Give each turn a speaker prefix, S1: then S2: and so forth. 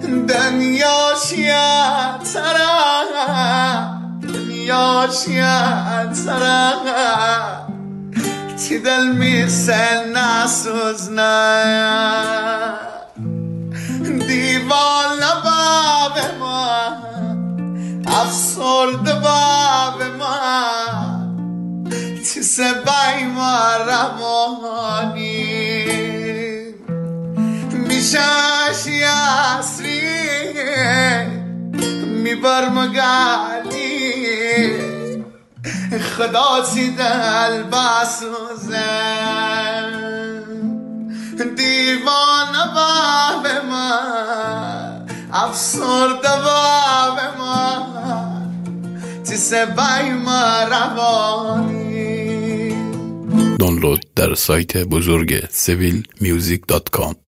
S1: دنیا شیعتره تی دل میسه نسوزنه دیوانه باب ما افسرده باب ما تی سبای ما روانی میشش یاسری میبر مگالی خدا تی دل بسوزن دیوانه باب ما افسرده باب ما تی سبای ما روانی.
S2: دانلود در سایت بزرگ civilmusic.com.